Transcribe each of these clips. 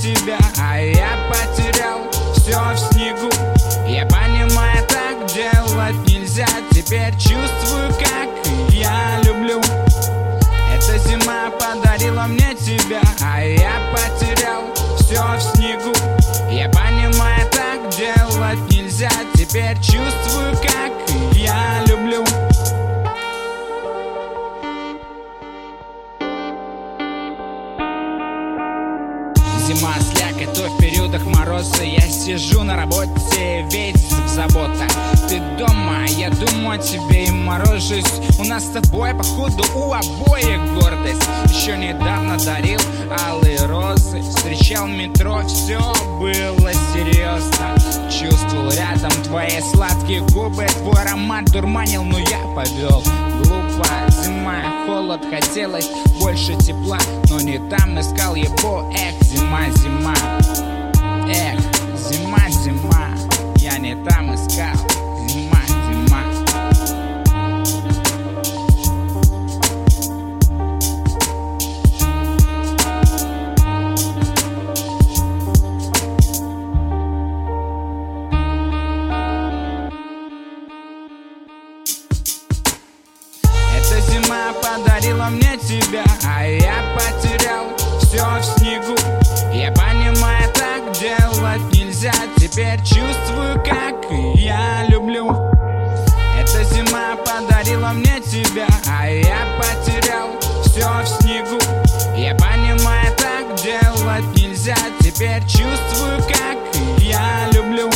тебя, а я потерял все в снегу. Я понимаю, так делать нельзя. Теперь чувствую, как я люблю. Эта зима подарила мне тебя, а я потерял все в снегу. Я понимаю, так делать нельзя. Теперь чувствую, как я люблю. Зима, слякоть, в периодах мороза. Я сижу на работе, весь в заботах. Ты дома, я думаю о тебе и морожусь. У нас с тобой, походу, у обоих гордость. Еще недавно дарил алые розы, встречал в метро, все было серьезно. Чувствовал рядом твои сладкие губы, твой аромат дурманил, но я повел. Глупо, зима, холод, хотелось больше тепла, но не там искал его. Эх, зима, зима, эх, зима, зима, я не там искал. Зима, зима. Эта зима подарила мне тебя, а я потерял все в снегу. Я понимаю, так делать нельзя. Теперь чувствую, как я люблю. Эта зима подарила мне тебя, а я потерял все в снегу. Я понимаю, так делать нельзя. Теперь чувствую, как я люблю.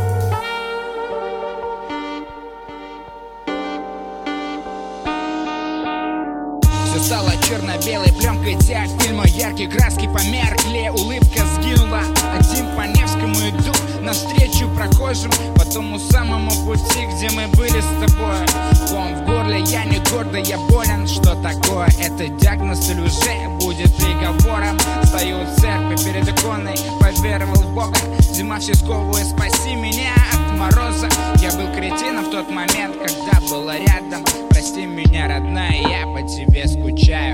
Все стало черно-белой пленкой диафильма. Яркие краски померкли, улыбка сгинула. Один по Невскому иду навстречу прохожим, по тому самому пути, где мы были с тобой. Ком в горле, я не гордо, я болен. Что такое? Это диагноз или уже будет приговором? Стою в церкви перед иконой, поверовал в Бога. Зима все сковывает, спаси меня от мороза. Я был кретином в тот момент, когда была рядом. Прости меня, родная, я по тебе скучаю.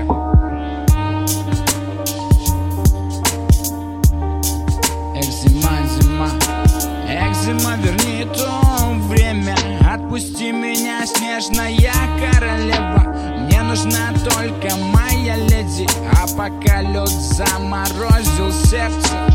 Эх, зима, зима, эх, зима, верни то время. Отпусти меня, снежная королева. Мне нужна только моя леди. А пока лед заморозил сердце,